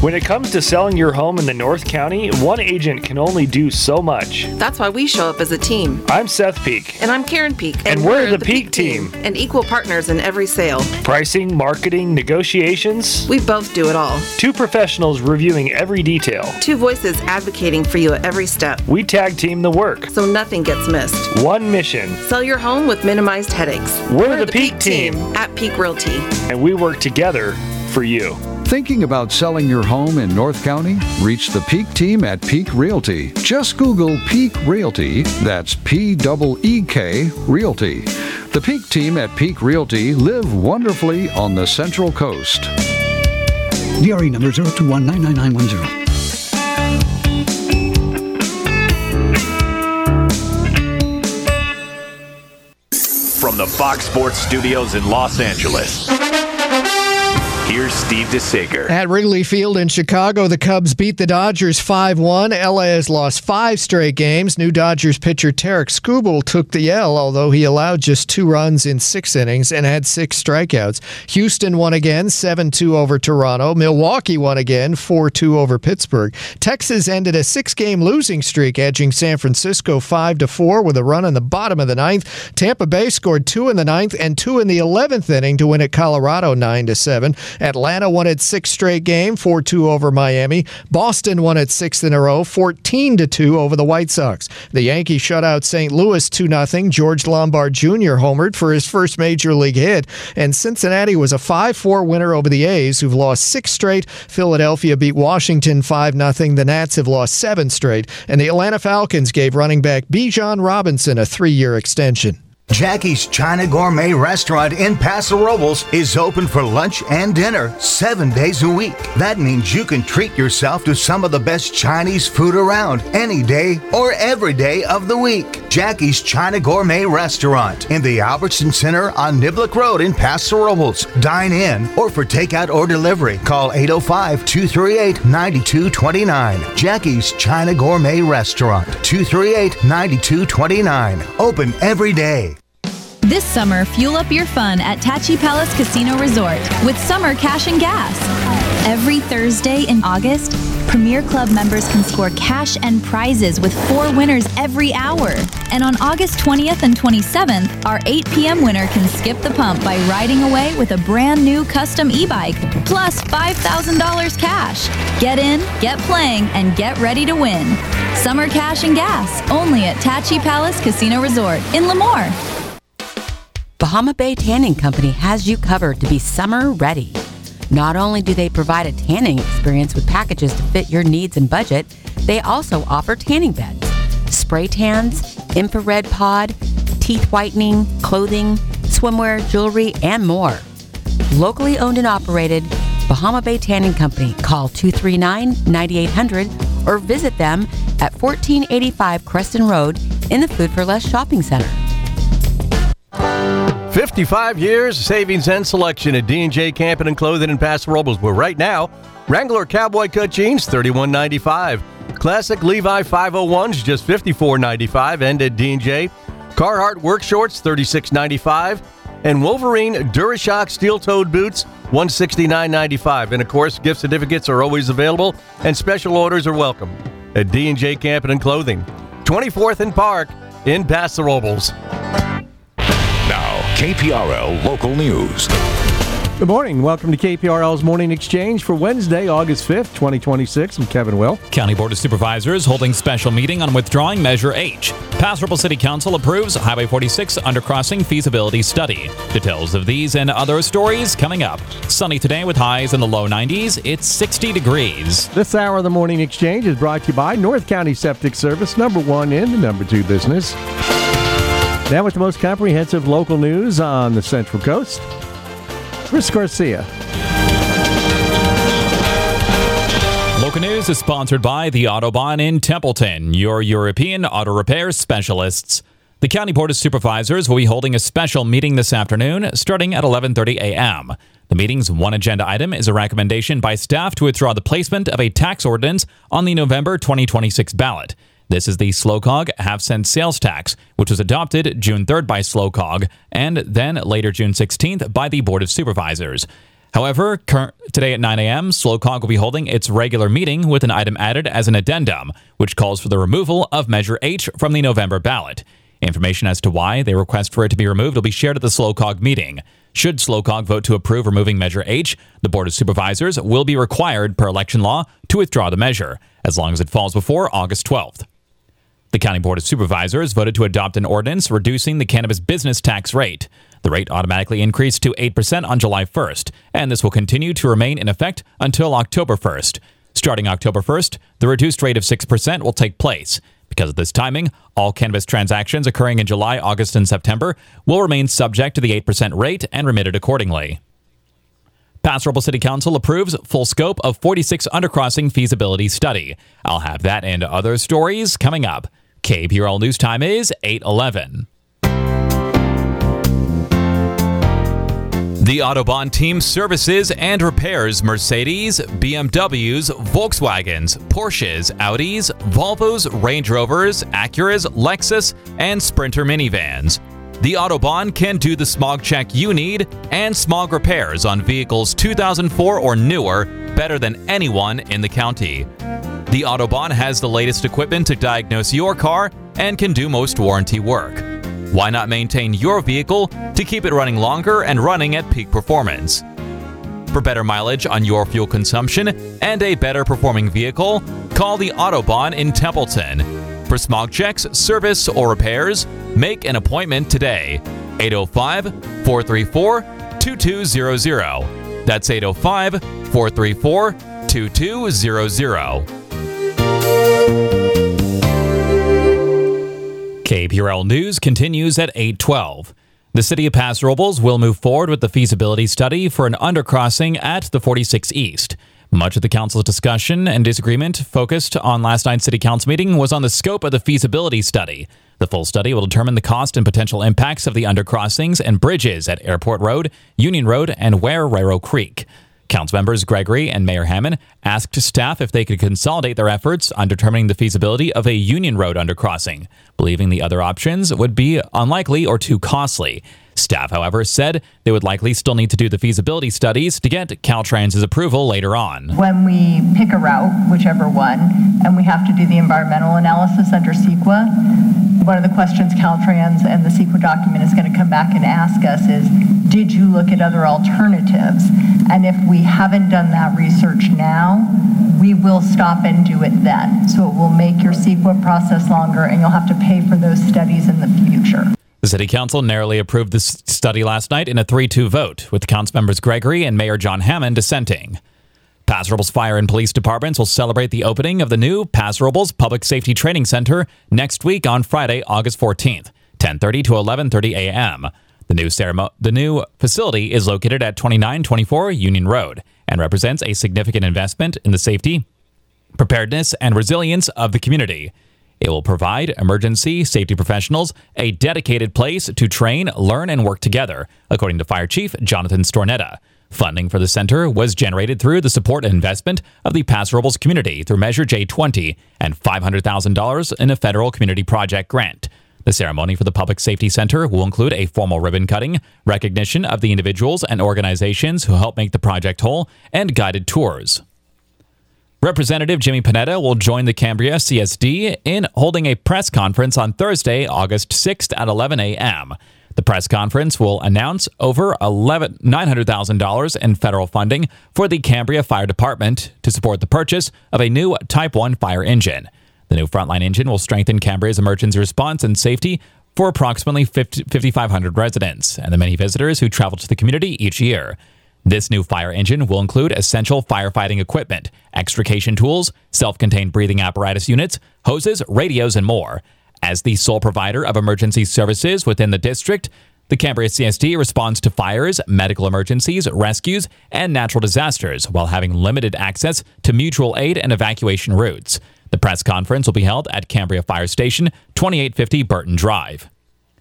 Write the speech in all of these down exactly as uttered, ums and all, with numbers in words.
When it comes to selling your home in the North County, one agent can only do so much. That's why we show up as a team. I'm Seth Peak. And I'm Karen Peak. And, and we're, we're the, the Peak, Peak team. team. And equal partners in every sale. Pricing, marketing, negotiations. We both do it all. Two professionals reviewing every detail. Two voices advocating for you at every step. We tag team the work, so nothing gets missed. One mission. Sell your home with minimized headaches. We're, we're the, the Peak, Peak team. team at Peak Realty. And we work together for you. Thinking about selling your home in North County? Reach the Peak team at Peak Realty. Just Google Peak Realty. That's P E E K Realty. The Peak team at Peak Realty live wonderfully on the Central Coast. D R E number zero two one nine nine nine one zero. From the Fox Sports Studios in Los Angeles, here's Steve DeSager. At Wrigley Field in Chicago, the Cubs beat the Dodgers five one. L A has lost five straight games. New Dodgers pitcher Tarek Skubal took the L, although he allowed just two runs in six innings and had six strikeouts. Houston won again, seven two over Toronto. Milwaukee won again, four two over Pittsburgh. Texas ended a six-game losing streak, edging San Francisco five to four with a run in the bottom of the ninth. Tampa Bay scored two in the ninth and two in the eleventh inning to win at Colorado nine to seven. Atlanta won its sixth straight game, four two over Miami. Boston won its sixth in a row, fourteen to two over the White Sox. The Yankees shut out Saint Louis two nothing. George Lombard Junior homered for his first major league hit. And Cincinnati was a five four winner over the A's, who've lost six straight. Philadelphia beat Washington five nothing. The Nats have lost seven straight. And the Atlanta Falcons gave running back Bijan Robinson a three-year extension. Jackie's China Gourmet Restaurant in Paso Robles is open for lunch and dinner seven days a week. That means you can treat yourself to some of the best Chinese food around any day or every day of the week. Jackie's China Gourmet Restaurant in the Albertson Center on Niblick Road in Paso Robles. Dine in or for takeout or delivery. Call eight oh five, two three eight, nine two two nine. Jackie's China Gourmet Restaurant, two three eight, nine two two nine. Open every day. This summer, fuel up your fun at Tachi Palace Casino Resort with Summer Cash and Gas. Every Thursday in August, Premier Club members can score cash and prizes with four winners every hour. And on August twentieth and twenty-seventh, our eight p.m. winner can skip the pump by riding away with a brand new custom e-bike, plus five thousand dollars cash. Get in, get playing, and get ready to win. Summer Cash and Gas, only at Tachi Palace Casino Resort in Lemoore. Bahama Bay Tanning Company has you covered to be summer ready. Not only do they provide a tanning experience with packages to fit your needs and budget, they also offer tanning beds, spray tans, infrared pod, teeth whitening, clothing, swimwear, jewelry, and more. Locally owned and operated, Bahama Bay Tanning Company. Call two three nine, nine eight hundred or visit them at fourteen eighty-five Creston Road in the Food for Less Shopping Center. fifty-five years savings and selection at D and J Camping and Clothing in Paso Robles, where right now, Wrangler Cowboy Cut Jeans, thirty-one ninety-five. Classic Levi five oh ones, just fifty-four ninety-five. And at D and J, Carhartt Work Shorts, thirty-six ninety-five. And Wolverine DuraShock Steel-Toed Boots, one sixty-nine ninety-five. And of course, gift certificates are always available, and special orders are welcome at D and J Camping and Clothing, twenty-fourth and Park in Paso Robles. Now, K P R L Local News. Good morning. Welcome to K P R L's Morning Exchange for Wednesday, August fifth, twenty twenty-six. I'm Kevin Will. County Board of Supervisors holding special meeting on withdrawing Measure H. Paso Robles City Council approves Highway forty-six undercrossing feasibility study. Details of these and other stories coming up. Sunny today with highs in the low nineties. It's sixty degrees. This hour of the Morning Exchange is brought to you by North County Septic Service, number one in the number two business. Now with the most comprehensive local news on the Central Coast, Chris Garcia. Local news is sponsored by the Autobahn in Templeton, your European auto repair specialists. The County Board of Supervisors will be holding a special meeting this afternoon starting at eleven thirty a.m. The meeting's one agenda item is a recommendation by staff to withdraw the placement of a tax ordinance on the November twenty twenty-six ballot. This is the SLOCOG half-cent sales tax, which was adopted June third by SLOCOG and then later June sixteenth by the Board of Supervisors. However, cur- today at nine a.m., SLOCOG will be holding its regular meeting with an item added as an addendum, which calls for the removal of Measure H from the November ballot. Information as to why they request for it to be removed will be shared at the SLOCOG meeting. Should SLOCOG vote to approve removing Measure H, the Board of Supervisors will be required, per election law, to withdraw the measure, as long as it falls before August twelfth. The County Board of Supervisors voted to adopt an ordinance reducing the cannabis business tax rate. The rate automatically increased to eight percent on July first, and this will continue to remain in effect until October first. Starting October first, the reduced rate of six percent will take place. Because of this timing, all cannabis transactions occurring in July, August, and September will remain subject to the eight percent rate and remitted accordingly. Paso Robles City Council approves full scope of forty-six undercrossing feasibility study. I'll have that and other stories coming up. K P R L News Time is eight eleven. The Autobahn team services and repairs Mercedes, B M Ws, Volkswagens, Porsches, Audis, Volvos, Range Rovers, Acuras, Lexus, and Sprinter minivans. The Autobahn can do the smog check you need and smog repairs on vehicles two thousand four or newer better than anyone in the county. The Autobahn has the latest equipment to diagnose your car and can do most warranty work. Why not maintain your vehicle to keep it running longer and running at peak performance? For better mileage on your fuel consumption and a better performing vehicle, call the Autobahn in Templeton. For smog checks, service, or repairs, make an appointment today. eight oh five, four three four, two two zero zero. That's eight oh five, four three four, two two zero zero. K P R L News continues at eight twelve. The city of Paso Robles will move forward with the feasibility study for an undercrossing at the forty-six East. Much of the council's discussion and disagreement focused on last night's city council meeting was on the scope of the feasibility study. The full study will determine the cost and potential impacts of the undercrossings and bridges at Airport Road, Union Road, and Warrero Creek. Council members Gregory and Mayor Hammond asked staff if they could consolidate their efforts on determining the feasibility of a Union Road undercrossing, believing the other options would be unlikely or too costly. Staff, however, said they would likely still need to do the feasibility studies to get Caltrans's approval later on. When we pick a route, whichever one, and we have to do the environmental analysis under CEQA, one of the questions Caltrans and the CEQA document is going to come back and ask us is, did you look at other alternatives? And if we haven't done that research now, we will stop and do it then. So it will make your CEQA process longer, and you'll have to pay for those studies in the future. The City Council narrowly approved this study last night in a three two vote, with council members Gregory and Mayor John Hammond dissenting. Paso Robles Fire and Police Departments will celebrate the opening of the new Paso Robles Public Safety Training Center next week on Friday, August fourteenth, ten thirty to eleven thirty a.m. The new ceremo- the new facility is located at twenty-nine twenty-four Union Road and represents a significant investment in the safety, preparedness, and resilience of the community. It will provide emergency safety professionals a dedicated place to train, learn, and work together, according to Fire Chief Jonathan Stornetta. Funding for the center was generated through the support and investment of the Paso Robles community through Measure J twenty and five hundred thousand dollars in a federal community project grant. The ceremony for the Public Safety Center will include a formal ribbon cutting, recognition of the individuals and organizations who help make the project whole, and guided tours. Representative Jimmy Panetta will join the Cambria C S D in holding a press conference on Thursday, August sixth at eleven a.m. The press conference will announce over nine hundred thousand dollars in federal funding for the Cambria Fire Department to support the purchase of a new Type one fire engine. The new Frontline engine will strengthen Cambria's emergency response and safety for approximately fifty-five hundred residents and the many visitors who travel to the community each year. This new fire engine will include essential firefighting equipment, extrication tools, self-contained breathing apparatus units, hoses, radios, and more. As the sole provider of emergency services within the district, the Cambria C S D responds to fires, medical emergencies, rescues, and natural disasters while having limited access to mutual aid and evacuation routes. The press conference will be held at Cambria Fire Station, twenty-eight fifty Burton Drive.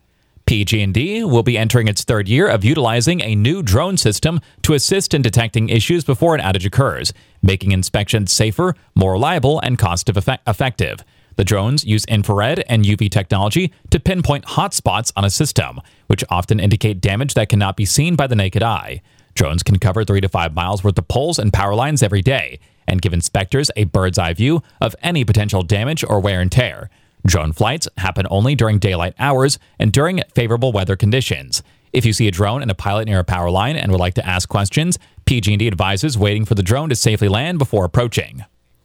P G and D will be entering its third year of utilizing a new drone system to assist in detecting issues before an outage occurs, making inspections safer, more reliable, and cost-effective. The drones use infrared and U V technology to pinpoint hotspots on a system, which often indicate damage that cannot be seen by the naked eye. Drones can cover three to five miles worth of poles and power lines every day and give inspectors a bird's eye view of any potential damage or wear and tear. Drone flights happen only during daylight hours and during favorable weather conditions. If you see a drone and a pilot near a power line and would like to ask questions, P G and E advises waiting for the drone to safely land before approaching.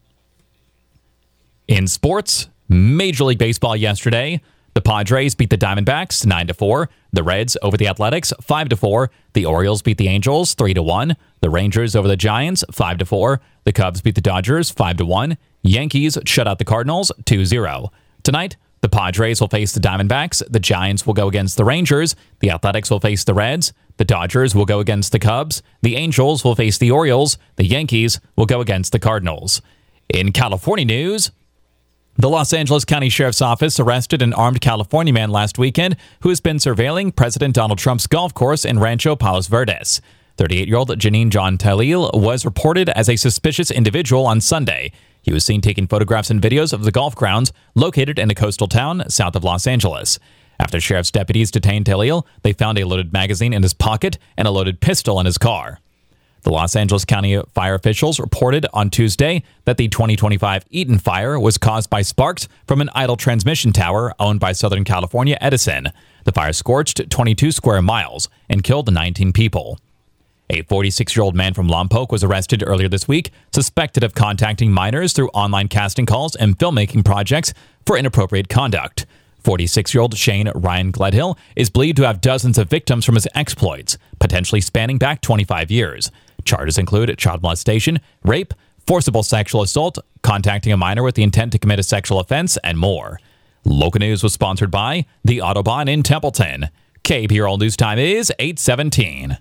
In sports, Major League Baseball yesterday, the Padres beat the Diamondbacks nine to four, the Reds over the Athletics five to four, the Orioles beat the Angels three to one, the Rangers over the Giants five to four, the Cubs beat the Dodgers five to one, Yankees shut out the Cardinals two zero. Tonight, the Padres will face the Diamondbacks, the Giants will go against the Rangers, the Athletics will face the Reds, the Dodgers will go against the Cubs, the Angels will face the Orioles, the Yankees will go against the Cardinals. In California news, the Los Angeles County Sheriff's Office arrested an armed California man last weekend who has been surveilling President Donald Trump's golf course in Rancho Palos Verdes. thirty-eight-year-old Janine John Talil was reported as a suspicious individual on Sunday. He was seen taking photographs and videos of the golf grounds located in a coastal town south of Los Angeles. After sheriff's deputies detained Talil, they found a loaded magazine in his pocket and a loaded pistol in his car. The Los Angeles County fire officials reported on Tuesday that the twenty twenty-five Eaton fire was caused by sparks from an idle transmission tower owned by Southern California Edison. The fire scorched twenty-two square miles and killed nineteen people. A forty-six-year-old man from Lompoc was arrested earlier this week, suspected of contacting minors through online casting calls and filmmaking projects for inappropriate conduct. forty-six-year-old Shane Ryan Gledhill is believed to have dozens of victims from his exploits, potentially spanning back twenty-five years. Charges include child molestation, rape, forcible sexual assault, contacting a minor with the intent to commit a sexual offense, and more. Local News was sponsored by the Autobahn in Templeton. K P R L News Time is eight seventeen.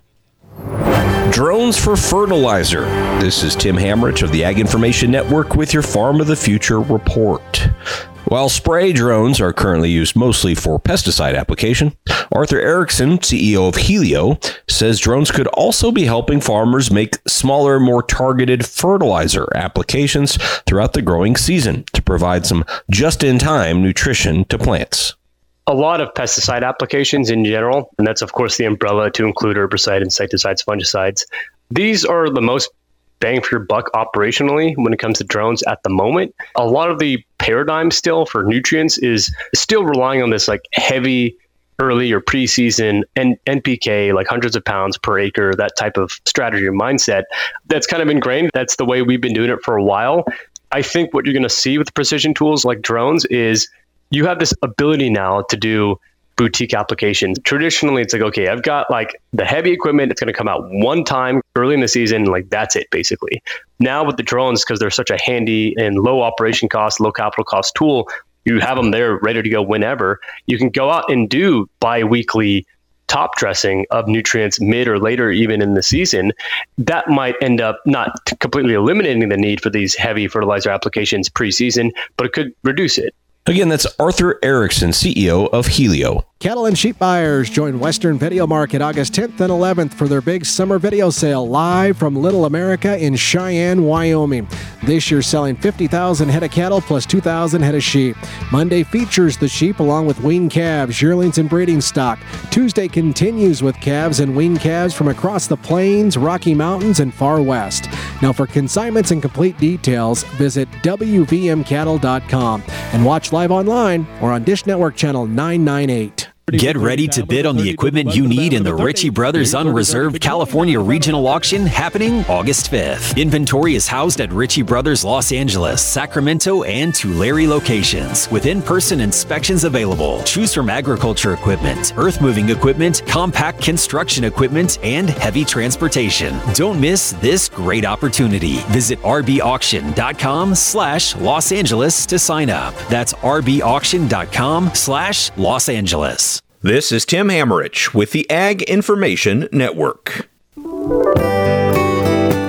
Drones for fertilizer. This is Tim Hamrich of the Ag Information Network with your Farm of the Future report. While spray drones are currently used mostly for pesticide application, Arthur Erickson, C E O of Helio, says drones could also be helping farmers make smaller, more targeted fertilizer applications throughout the growing season to provide some just-in-time nutrition to plants. A lot of pesticide applications in general, and that's of course the umbrella to include herbicide, insecticides, fungicides. These are the most bang for your buck operationally when it comes to drones at the moment. A lot of the paradigm still for nutrients is still relying on this like heavy early or preseason and N P K, like hundreds of pounds per acre, that type of strategy or mindset. That's kind of ingrained. That's the way we've been doing it for a while. I think what you're going to see with precision tools like drones is you have this ability now to do boutique applications. Traditionally, it's like, okay, I've got like the heavy equipment. It's going to come out one time early in the season. Like that's it, basically. Now with the drones, because they're such a handy and low operation cost, low capital cost tool, you have them there ready to go whenever. You can go out and do bi-weekly top dressing of nutrients mid or later, even in the season. That might end up not completely eliminating the need for these heavy fertilizer applications preseason, but it could reduce it. Again, that's Arthur Erickson, C E O of Helio. Cattle and sheep buyers join Western Video Market August tenth and eleventh for their big summer video sale live from Little America in Cheyenne, Wyoming. This year selling fifty thousand head of cattle plus two thousand head of sheep. Monday features the sheep along with weaned calves, yearlings, and breeding stock. Tuesday continues with calves and weaned calves from across the plains, Rocky Mountains, and far west. Now for consignments and complete details, visit W V M cattle dot com and watch live online or on Dish Network Channel nine ninety-eight. Get ready to bid on the equipment you need in the Ritchie Brothers Unreserved California Regional Auction happening August fifth. Inventory is housed at Ritchie Brothers Los Angeles, Sacramento, and Tulare locations, with in-person inspections available. Choose from agriculture equipment, earth-moving equipment, compact construction equipment, and heavy transportation. Don't miss this great opportunity. Visit R B auction dot com slash Los Angeles to sign up. That's R B auction dot com slash Los Angeles. This is Tim Hamrich with the Ag Information Network.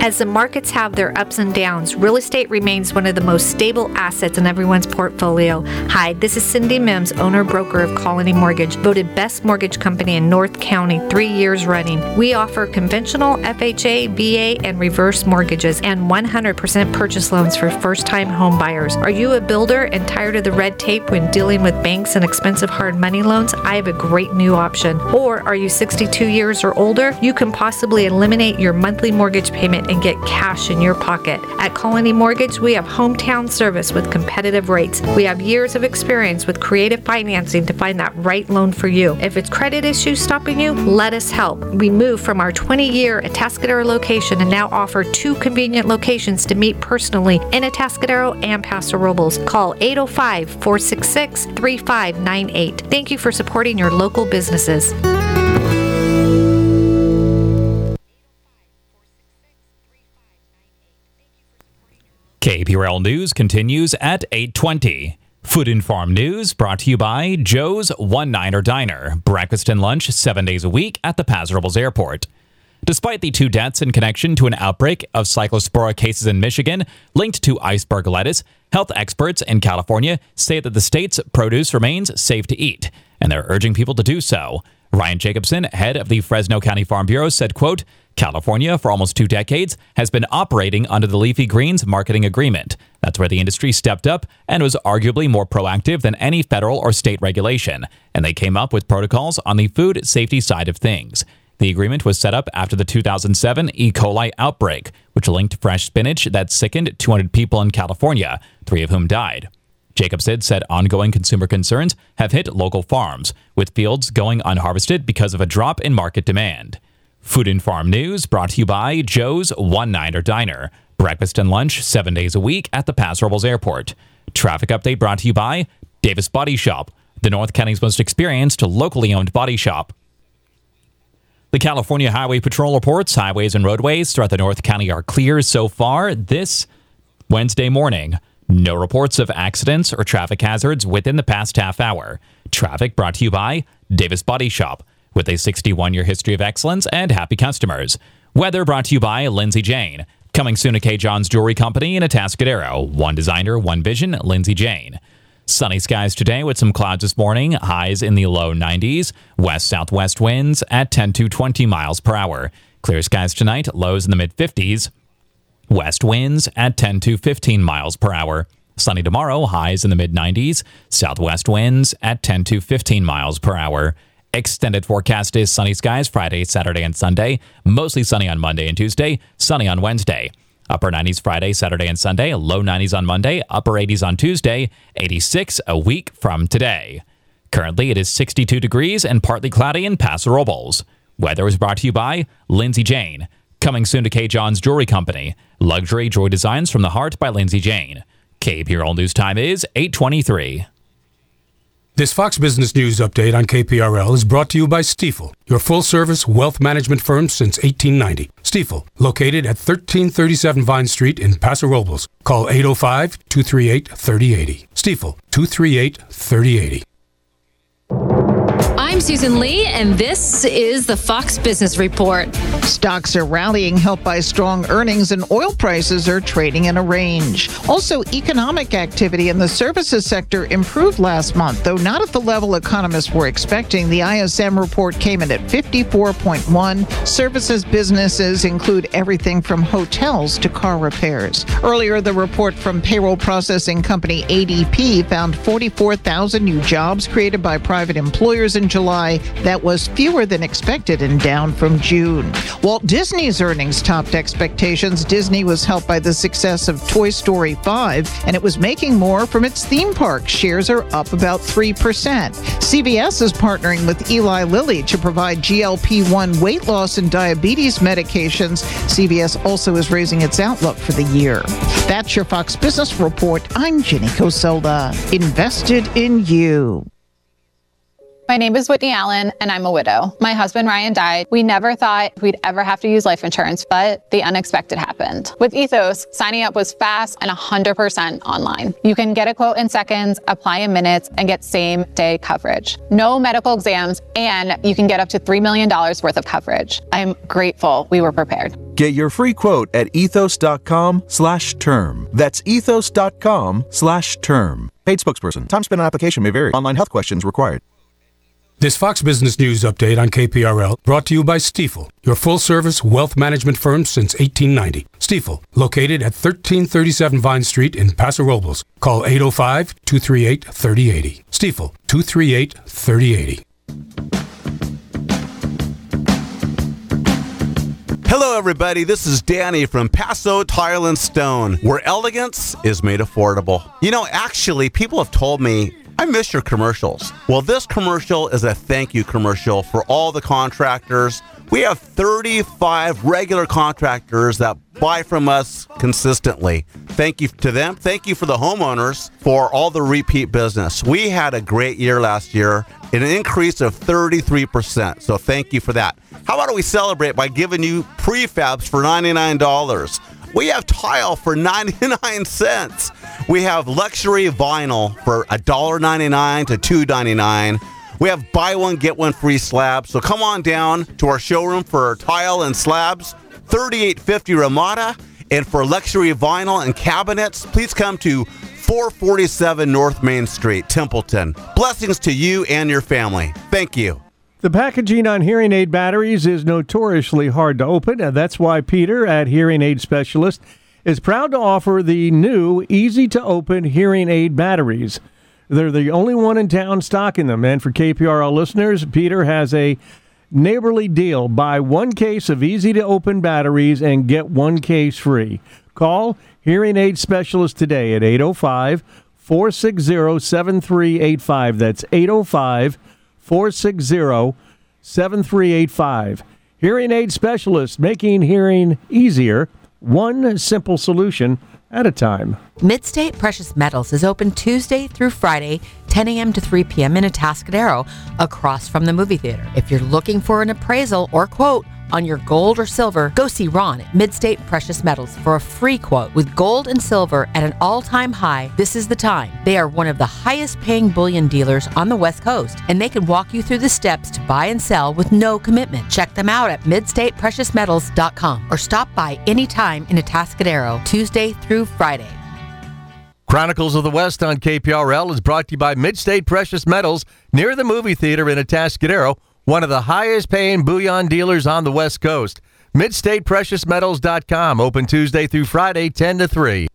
As the markets have their ups and downs, real estate remains one of the most stable assets in everyone's portfolio. Hi, this is Cindy Mims, owner-broker of Colony Mortgage, voted best mortgage company in North County three years running. We offer conventional F H A, V A, and reverse mortgages and one hundred percent purchase loans for first-time home buyers. Are you a builder and tired of the red tape when dealing with banks and expensive hard money loans? I have a great new option. Or are you sixty-two years or older? You can possibly eliminate your monthly mortgage payment and get cash in your pocket. At Colony Mortgage, we have hometown service with competitive rates. We have years of experience with creative financing to find that right loan for you. If it's credit issues stopping you, let us help. We moved from our twenty-year Atascadero location and now offer two convenient locations to meet personally in Atascadero and Paso Robles. Call eight oh five, four six six, three five nine eight. Thank you for supporting your local businesses. K P R L News continues at eight twenty. Food and Farm News brought to you by Joe's One-Niner Diner. Breakfast and lunch seven days a week at the Paso Robles Airport. Despite the two deaths in connection to an outbreak of Cyclospora cases in Michigan linked to iceberg lettuce, health experts in California say that the state's produce remains safe to eat, and they're urging people to do so. Ryan Jacobson, head of the Fresno County Farm Bureau, said, quote, California, for almost two decades, has been operating under the Leafy Greens marketing agreement. That's where the industry stepped up and was arguably more proactive than any federal or state regulation, and they came up with protocols on the food safety side of things. The agreement was set up after the two thousand seven E. coli outbreak, which linked fresh spinach that sickened two hundred people in California, three of whom died. Jacobson said ongoing consumer concerns have hit local farms, with fields going unharvested because of a drop in market demand. Food and Farm News brought to you by Joe's One-Niner Diner. Breakfast and lunch seven days a week at the Paso Robles Airport. Traffic update brought to you by Davis Body Shop, the North County's most experienced locally owned body shop. The California Highway Patrol reports highways and roadways throughout the North County are clear so far this Wednesday morning. No reports of accidents or traffic hazards within the past half hour. Traffic brought to you by Davis Body Shop, with a sixty-one-year history of excellence and happy customers. Weather brought to you by Lindsay Jane. Coming soon to K. John's Jewelry Company in Atascadero. One designer, one vision, Lindsay Jane. Sunny skies today with some clouds this morning. Highs in the low nineties. West-southwest winds at ten to twenty miles per hour. Clear skies tonight. Lows in the mid-fifties. West winds at ten to fifteen miles per hour. Sunny tomorrow. Highs in the mid-nineties. Southwest winds at ten to fifteen miles per hour. Extended forecast is sunny skies Friday, Saturday, and Sunday. Mostly sunny on Monday and Tuesday. Sunny on Wednesday. Upper nineties Friday, Saturday, and Sunday. Low nineties on Monday. Upper eighties on Tuesday. eighty-six a week from today. Currently, it is sixty-two degrees and partly cloudy in Paso Robles. Weather is brought to you by Lindsay Jane. Coming soon to K. John's Jewelry Company. Luxury jewelry designs from the heart by Lindsay Jane. K P R L News time is eight twenty-three. This Fox Business News update on K P R L is brought to you by Stifel, your full-service wealth management firm since eighteen ninety. Stifel, located at thirteen thirty-seven Vine Street in Paso Robles. Call eight oh five, two three eight, three oh eight oh. Stifel, two three eight, three oh eight oh. I'm Susan Lee, and this is the Fox Business Report. Stocks are rallying, helped by strong earnings, and oil prices are trading in a range. Also, economic activity in the services sector improved last month, though not at the level economists were expecting. The I S M report came in at fifty-four point one. Services businesses include everything from hotels to car repairs. Earlier, the report from payroll processing company A D P found forty-four thousand new jobs created by private employers in July. That was fewer than expected and down from June. Walt Disney's earnings topped expectations. Disney was helped by the success of Toy Story five, and it was making more from its theme park. Shares are up about three percent. C V S is partnering with Eli Lilly to provide G L P one weight loss and diabetes medications. C V S also is raising its outlook for the year. That's your Fox Business Report. I'm Jenny Coselda. Invested in you. My name is Whitney Allen, and I'm a widow. My husband, Ryan, died. We never thought we'd ever have to use life insurance, but the unexpected happened. With Ethos, signing up was fast and one hundred percent online. You can get a quote in seconds, apply in minutes, and get same-day coverage. No medical exams, and you can get up to three million dollars worth of coverage. I'm grateful we were prepared. Get your free quote at ethos.com slash term. That's ethos.com slash term. Paid spokesperson. Time spent on application may vary. Online health questions required. This Fox Business News update on K P R L brought to you by Stifel, your full-service wealth management firm since eighteen ninety. Stifel, located at thirteen thirty-seven Vine Street in Paso Robles. Call eight oh five, two three eight, three oh eight oh. Stifel, two three eight, three oh eight oh. Hello, everybody. This is Danny from Paso Tile and Stone, where elegance is made affordable. You know, actually, people have told me, I miss your commercials. Well, this commercial is a thank you commercial for all the contractors. We have thirty-five regular contractors that buy from us consistently. Thank you to them. Thank you for the homeowners for all the repeat business. We had a great year last year, an increase of thirty-three percent. So thank you for that. How about we celebrate by giving you prefabs for ninety-nine dollars? We have tile for ninety-nine cents. We have luxury vinyl for one dollar ninety-nine to two ninety-nine. We have buy one, get one free slabs. So come on down to our showroom for tile and slabs, thirty-eight fifty Ramada. And for luxury vinyl and cabinets, please come to four forty-seven North Main Street, Templeton. Blessings to you and your family. Thank you. The packaging on hearing aid batteries is notoriously hard to open, and that's why Peter at Hearing Aid Specialist is proud to offer the new easy-to-open hearing aid batteries. They're the only one in town stocking them, and for K P R L listeners, Peter has a neighborly deal. Buy one case of easy-to-open batteries and get one case free. Call Hearing Aid Specialist today at eight oh five, four six zero, seven three eight five. That's eight oh five, four six zero, seven three eight five. Hearing Aid Specialist, making hearing easier, one simple solution at a time. Midstate Precious Metals is open Tuesday through Friday, ten a.m. to three p.m. in Atascadero, across from the movie theater. If you're looking for an appraisal or quote on your gold or silver, go see Ron at Midstate Precious Metals for a free quote. With gold and silver at an all-time high, this is the time. They are one of the highest-paying bullion dealers on the West Coast, and they can walk you through the steps to buy and sell with no commitment. Check them out at midstate precious metals dot com or stop by anytime in Atascadero, Tuesday through Friday. Chronicles of the West on K P R L is brought to you by Midstate Precious Metals near the movie theater in Atascadero, one of the highest paying bullion dealers on the West Coast. midstate precious metals dot com, open Tuesday through Friday, ten to three.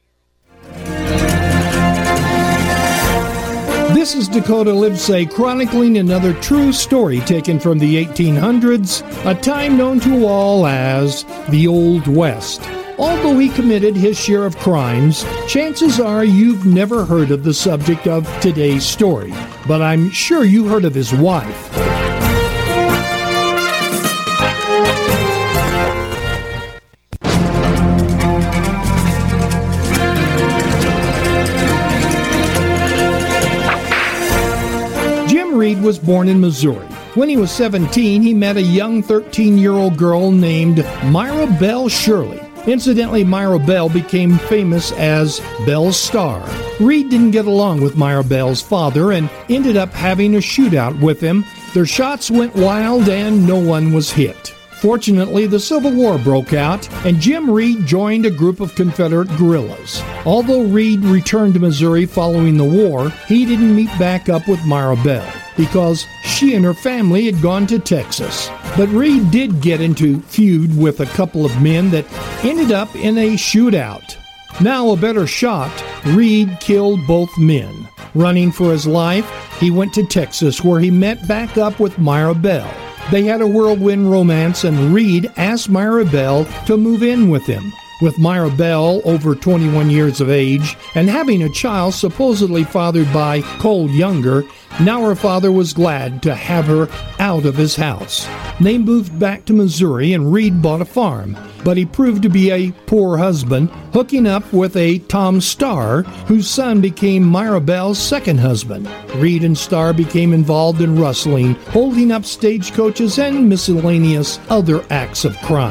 This is Dakota Livesay chronicling another true story taken from the eighteen hundreds, a time known to all as the Old West. Although he committed his share of crimes, chances are you've never heard of the subject of today's story, but I'm sure you heard of his wife. Jim Reed was born in Missouri. When he was seventeen, he met a young thirteen-year-old girl named Myra Bell Shirley. Incidentally, Myra Bell became famous as Belle Starr. Reed didn't get along with Myra Bell's father and ended up having a shootout with him. Their shots went wild and no one was hit. Fortunately, the Civil War broke out, and Jim Reed joined a group of Confederate guerrillas. Although Reed returned to Missouri following the war, he didn't meet back up with Myra Bell because she and her family had gone to Texas. But Reed did get into feud with a couple of men that ended up in a shootout. Now a better shot, Reed killed both men. Running for his life, he went to Texas where he met back up with Myra Bell. They had a whirlwind romance, and Reed asked Myra Bell to move in with him. With Myra Bell over twenty-one years of age and having a child supposedly fathered by Cole Younger, now her father was glad to have her out of his house. They moved back to Missouri and Reed bought a farm, but he proved to be a poor husband, hooking up with a Tom Starr, whose son became Myra Bell's second husband. Reed and Starr became involved in rustling, holding up stagecoaches, and miscellaneous other acts of crime.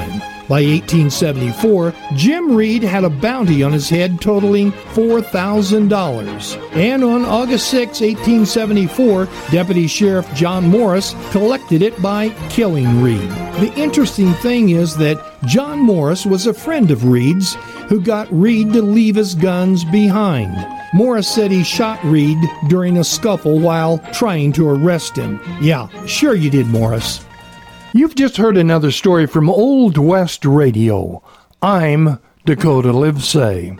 By eighteen seventy-four, Jim Reed had a bounty on his head totaling four thousand dollars. And on August sixth, eighteen seventy-four, Deputy Sheriff John Morris collected it by killing Reed. The interesting thing is that John Morris was a friend of Reed's who got Reed to leave his guns behind. Morris said he shot Reed during a scuffle while trying to arrest him. Yeah, sure you did, Morris. You've just heard another story from Old West Radio. I'm Dakota Livesay.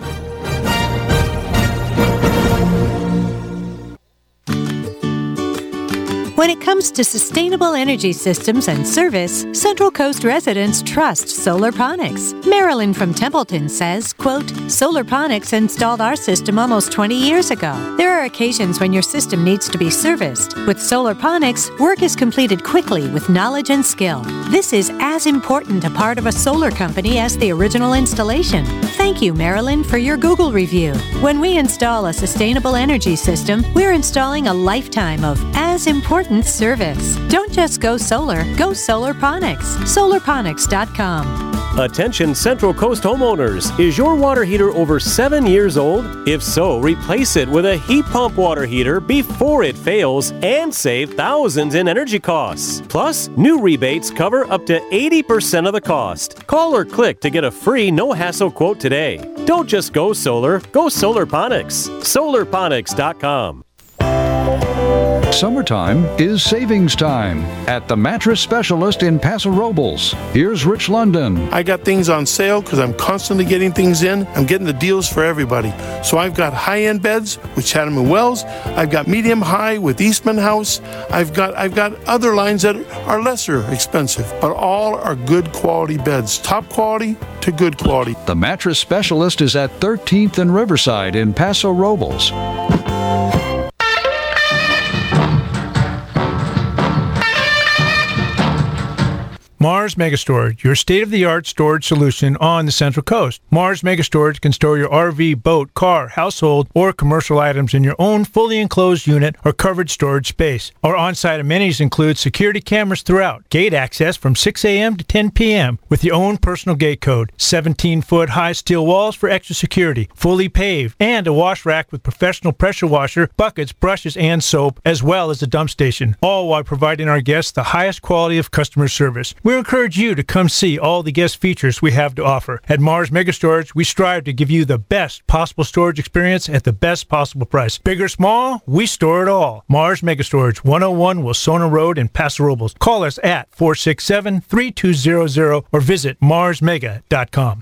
When it comes to sustainable energy systems and service, Central Coast residents trust Solarponics. Marilyn from Templeton says, quote, Solarponics installed our system almost twenty years ago. There are occasions when your system needs to be serviced. With Solarponics, work is completed quickly with knowledge and skill. This is as important a part of a solar company as the original installation. Thank you, Marilyn, for your Google review. When we install a sustainable energy system, we're installing a lifetime of as important service. Don't just go solar, go Solarponics. Solarponics dot com. Attention Central Coast homeowners. Is your water heater over seven years old? If so, replace it with a heat pump water heater before it fails and save thousands in energy costs. Plus, new rebates cover up to eighty percent of the cost. Call or click to get a free no-hassle quote today. Don't just go solar, go Solarponics. Solarponics dot com. Summertime is savings time at the Mattress Specialist in Paso Robles. Here's Rich London. I got things on sale because I'm constantly getting things in. I'm getting the deals for everybody. So I've got high-end beds with Chatham and Wells. I've got medium-high with Eastman House. I've got I've got other lines that are lesser expensive, but all are good quality beds. Top quality to good quality. The Mattress Specialist is at thirteenth and Riverside in Paso Robles. Mars Megastorage, your state-of-the-art storage solution on the Central Coast. Mars Megastorage can store your R V, boat, car, household, or commercial items in your own fully enclosed unit or covered storage space. Our on-site amenities include security cameras throughout, gate access from six a.m. to ten p.m. with your own personal gate code, seventeen-foot high steel walls for extra security, fully paved, and a wash rack with professional pressure washer, buckets, brushes, and soap, as well as a dump station, all while providing our guests the highest quality of customer service. We encourage you to come see all the guest features we have to offer. At Mars Megastorage, we strive to give you the best possible storage experience at the best possible price. Big or small, we store it all. Mars Megastorage, one oh one Wilsona Road in Paso Robles. Call us at four six seven, three two zero zero or visit mars mega dot com.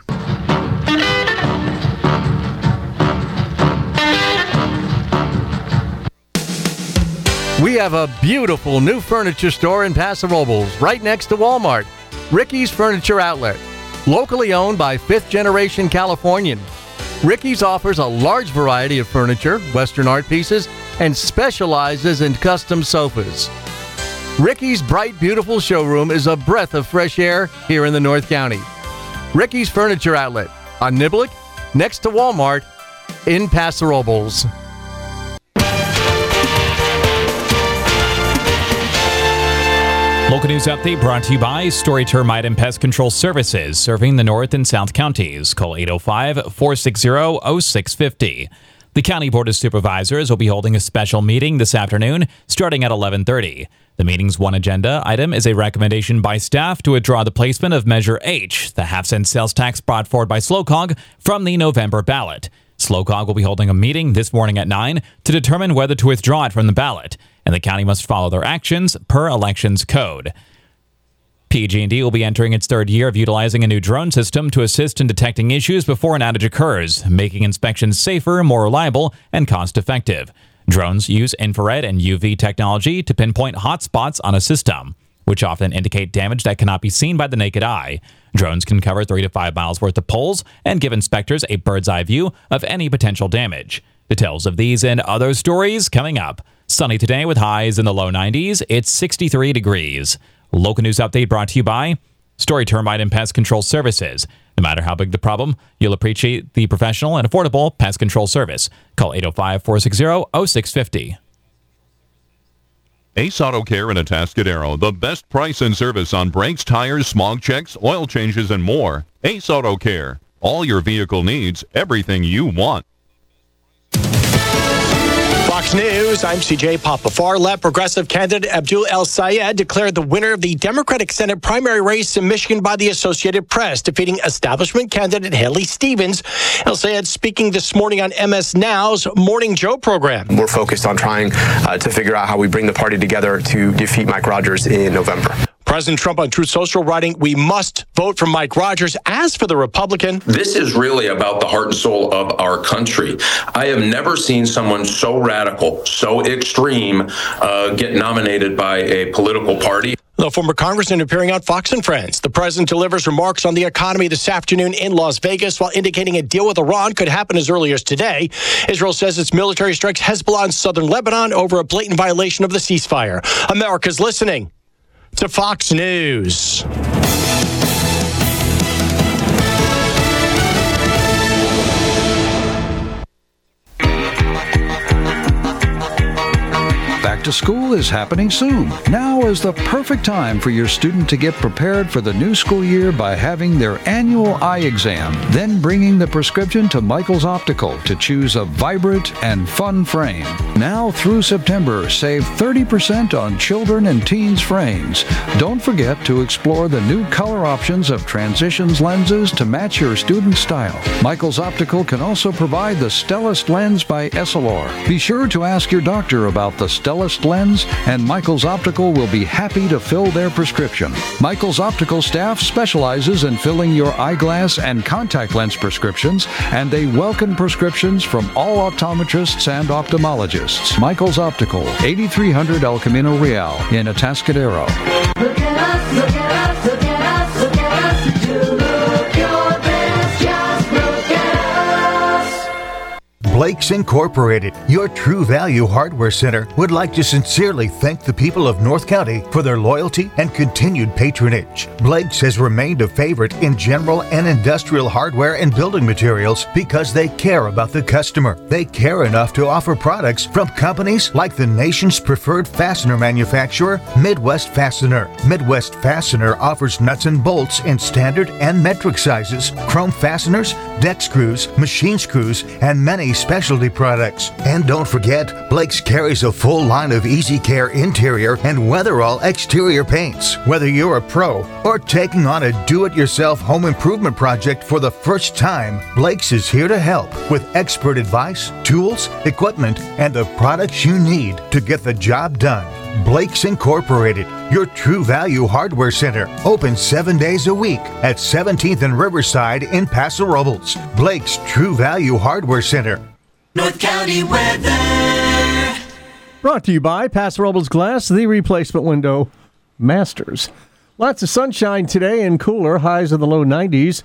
We have a beautiful new furniture store in Paso Robles, right next to Walmart. Ricky's Furniture Outlet, locally owned by fifth-generation Californian. Ricky's offers a large variety of furniture, Western art pieces, and specializes in custom sofas. Ricky's bright, beautiful showroom is a breath of fresh air here in the North County. Ricky's Furniture Outlet on Niblick, next to Walmart in Paso Robles. Local news update brought to you by Story Termite and Pest Control Services, serving the North and South counties. Call eight oh five, four six zero, oh six five oh. The County Board of Supervisors will be holding a special meeting this afternoon starting at eleven thirty. The meeting's one agenda item is a recommendation by staff to withdraw the placement of Measure H, the half-cent sales tax brought forward by SLOCOG, from the November ballot. SLOCOG will be holding a meeting this morning at nine to determine whether to withdraw it from the ballot, and the county must follow their actions per elections code. P G and E will be entering its third year of utilizing a new drone system to assist in detecting issues before an outage occurs, making inspections safer, more reliable, and cost-effective. Drones use infrared and U V technology to pinpoint hotspots on a system, which often indicate damage that cannot be seen by the naked eye. Drones can cover three to five miles worth of poles and give inspectors a bird's-eye view of any potential damage. Details of these and other stories coming up. Sunny today with highs in the low nineties. It's sixty-three degrees. Local news update brought to you by Story Termite and Pest Control Services. No matter how big the problem, you'll appreciate the professional and affordable pest control service. Call eight oh five, four six zero, oh six five oh. Ace Auto Care in Atascadero, the best price and service on brakes, tires, smog checks, oil changes, and more. Ace Auto Care. All your vehicle needs, everything you want. Fox News, I'm C J Papa. Far-left progressive candidate Abdul El-Sayed declared the winner of the Democratic Senate primary race in Michigan by the Associated Press, defeating establishment candidate Haley Stevens. El-Sayed speaking this morning on M S Now's Morning Joe program. We're focused on trying uh, to figure out how we bring the party together to defeat Mike Rogers in November. President Trump on Truth Social writing, we must vote for Mike Rogers. As for the Republican, this is really about the heart and soul of our country. I have never seen someone so radical, so extreme, uh, get nominated by a political party. The former congressman appearing on Fox and Friends. The president delivers remarks on the economy this afternoon in Las Vegas while indicating a deal with Iran could happen as early as today. Israel says its military strikes Hezbollah in southern Lebanon over a blatant violation of the ceasefire. America's listening to Fox News. Back to school is happening soon. Now is the perfect time for your student to get prepared for the new school year by having their annual eye exam, then bringing the prescription to Michael's Optical to choose a vibrant and fun frame. Now through September, save thirty percent on children and teens frames. Don't forget to explore the new color options of Transitions lenses to match your student's style. Michael's Optical can also provide the Stellest lens by Essilor. Be sure to ask your doctor about the Stellest lens, and Michael's Optical will be happy to fill their prescription. Michael's Optical staff specializes in filling your eyeglass and contact lens prescriptions, and they welcome prescriptions from all optometrists and ophthalmologists. Michael's Optical, eighty-three hundred El Camino Real in Atascadero. Look at us, look at us, look at us, look at us. You look your best, just look at us. Blake's Incorporated, your True Value Hardware Center, would like to sincerely thank the people of North County for their loyalty and continued patronage. Blake's has remained a favorite in general and industrial hardware and building materials because they care about the customer. They care enough to offer products from companies like the nation's preferred fastener manufacturer, Midwest Fastener. Midwest Fastener offers nuts and bolts in standard and metric sizes, chrome fasteners, deck screws, machine screws, and many specialty products. And don't forget, Blake's carries a full line of Easy Care interior and Weatherall exterior paints. Whether you're a pro or taking on a do-it-yourself home improvement project for the first time, Blake's is here to help with expert advice, tools, equipment, and the products you need to get the job done. Blake's Incorporated, your True Value Hardware Center, open seven days a week at seventeenth and Riverside in Paso Robles. Blake's True Value Hardware Center. North County weather. Brought to you by Paso Robles Glass, the replacement window masters. Lots of sunshine today and cooler, highs in the low nineties.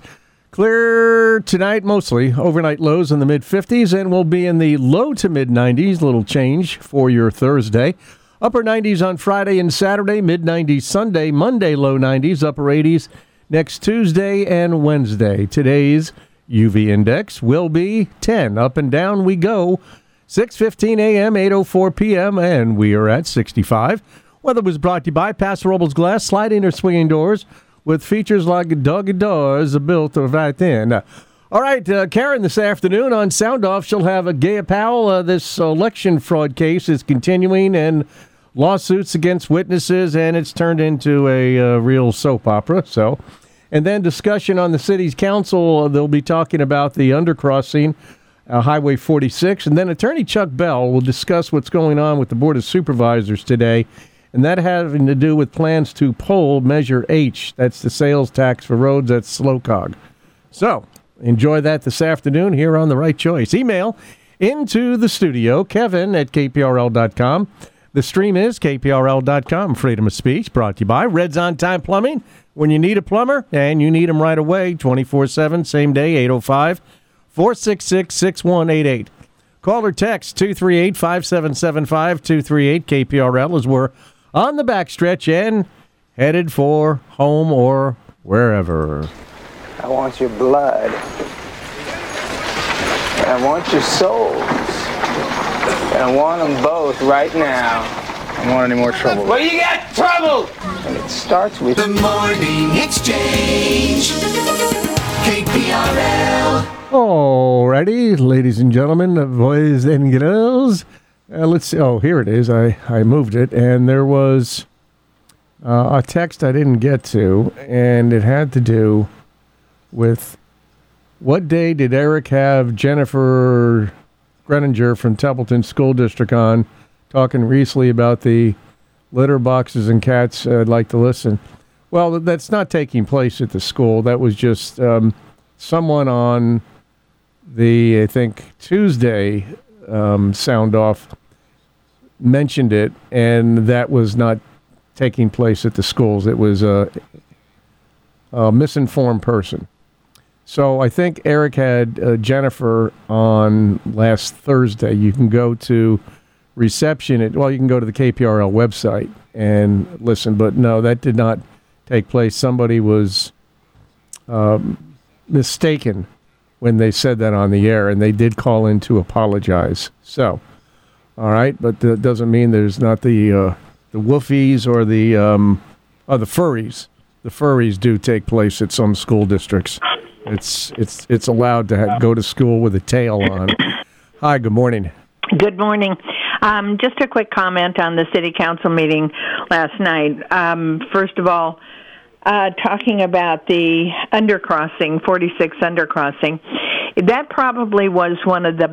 Clear tonight mostly, overnight lows in the mid fifties, and we'll be in the low to mid nineties, little change for your Thursday. Upper nineties on Friday and Saturday, mid nineties Sunday, Monday low nineties, upper eighties next Tuesday and Wednesday. Today's U V index will be ten. Up and down we go. six fifteen a.m., eight oh four p.m., and we are at sixty-five. Weather was brought to you by Paso Robles Glass, sliding or swinging doors with features like doggy doors built right in. Uh, all right, uh, Karen, this afternoon on Sound Off, she'll have a Gaya Powell. Uh, this election fraud case is continuing, and lawsuits against witnesses, and it's turned into a uh, real soap opera. So, and then discussion on the city's council. They'll be talking about the undercrossing, uh, Highway forty-six, and then Attorney Chuck Bell will discuss what's going on with the Board of Supervisors today, and that having to do with plans to pull Measure H. That's the sales tax for roads at SLOCOG. So, enjoy that this afternoon here on The Right Choice. Email into the studio, Kevin at K P R L dot com. The stream is K P R L dot com. Freedom of speech brought to you by Red's On Time Plumbing. When you need a plumber, and you need them right away, twenty-four seven, same day, eight oh five, four six six, six one eight eight. Call or text two three eight, five seven seven five, two three eight K P R L as we're on the backstretch and headed for home or wherever. I want your blood. I want your souls. I want them both right now. I don't want any more trouble. Well, you got trouble! And it starts with The Morning Exchange. K P R L. Alrighty, ladies and gentlemen, boys and girls. Uh, let's see. Oh, here it is. I, I moved it, and there was uh, a text I didn't get to, and it had to do with what day did Eric have Jennifer Greninger from Templeton School District on, talking recently about the litter boxes and cats. Uh, I'd like to listen. Well, that's not taking place at the school. That was just um, someone on the, I think, Tuesday um, sound off mentioned it, and that was not taking place at the schools. It was a, a misinformed person. So I think Eric had uh, Jennifer on last Thursday. You can go to reception at, well, you can go to the K P R L website and listen, but no, that did not take place. Somebody was um, mistaken when they said that on the air, and they did call in to apologize. So, all right, but that doesn't mean there's not the uh, the woofies or the um, oh, the furries. The furries do take place at some school districts. It's it's it's allowed to ha- go to school with a tail on. Hi, good morning. Good morning. Um, just a quick comment on the city council meeting last night. Um, first of all, uh, talking about the undercrossing, forty-six undercrossing, that probably was one of the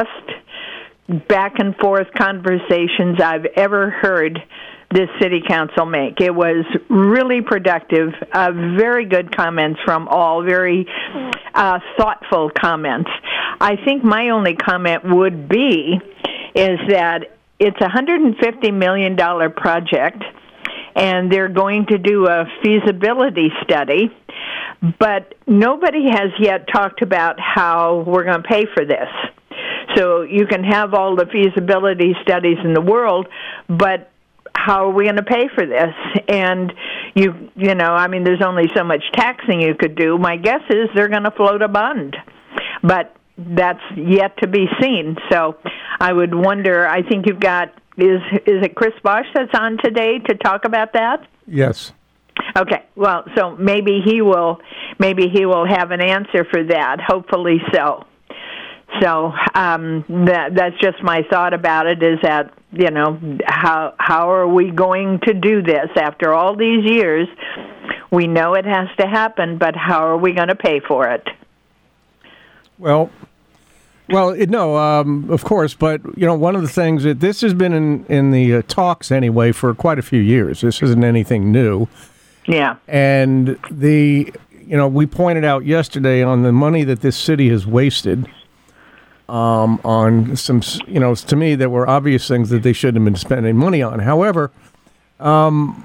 best back and forth conversations I've ever heard this city council make. It was really productive, uh, very good comments from all, very uh, thoughtful comments. I think my only comment would be is that it's a one hundred fifty million dollars project, and they're going to do a feasibility study, but nobody has yet talked about how we're going to pay for this. So you can have all the feasibility studies in the world, but how are we going to pay for this? And you, you know, I mean, there's only so much taxing you could do. My guess is they're going to float a bond, but that's yet to be seen. So I would wonder, I think you've got, is is it Chris Bosch that's on today to talk about that? Yes. Okay. Well, so maybe he will, maybe he will have an answer for that. Hopefully so. So um, that that's just my thought about it, is that, you know, how how are we going to do this after all these years? We know it has to happen, but how are we going to pay for it? Well, well, it, no, um, of course, but, you know, one of the things that this has been in, in the uh, talks anyway for quite a few years. This isn't anything new. Yeah. And the, you know, we pointed out yesterday on the money that this city has wasted um, on some, you know, to me, there were obvious things that they shouldn't have been spending money on. However, um,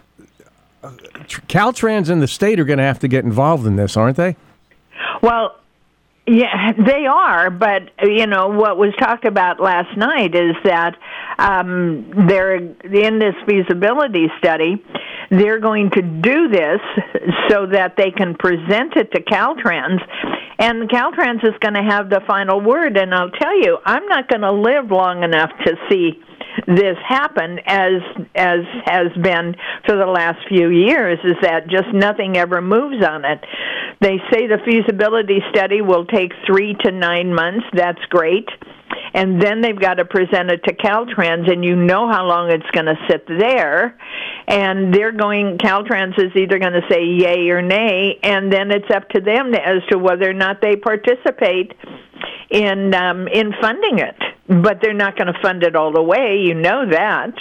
Caltrans and the state are going to have to get involved in this, aren't they? Well, yeah, they are, but, you know, what was talked about last night is that um, they're in this feasibility study, they're going to do this so that they can present it to Caltrans, and Caltrans is going to have the final word. And I'll tell you, I'm not going to live long enough to see this happen, as as has been for the last few years, is that just nothing ever moves on it. They say the feasibility study will take three to nine months. That's great. And then they've got to present it to Caltrans, and you know how long it's going to sit there. And they're going, Caltrans is either going to say yay or nay, and then it's up to them as to whether or not they participate in um, in funding it. But they're not going to fund it all the way, you know that.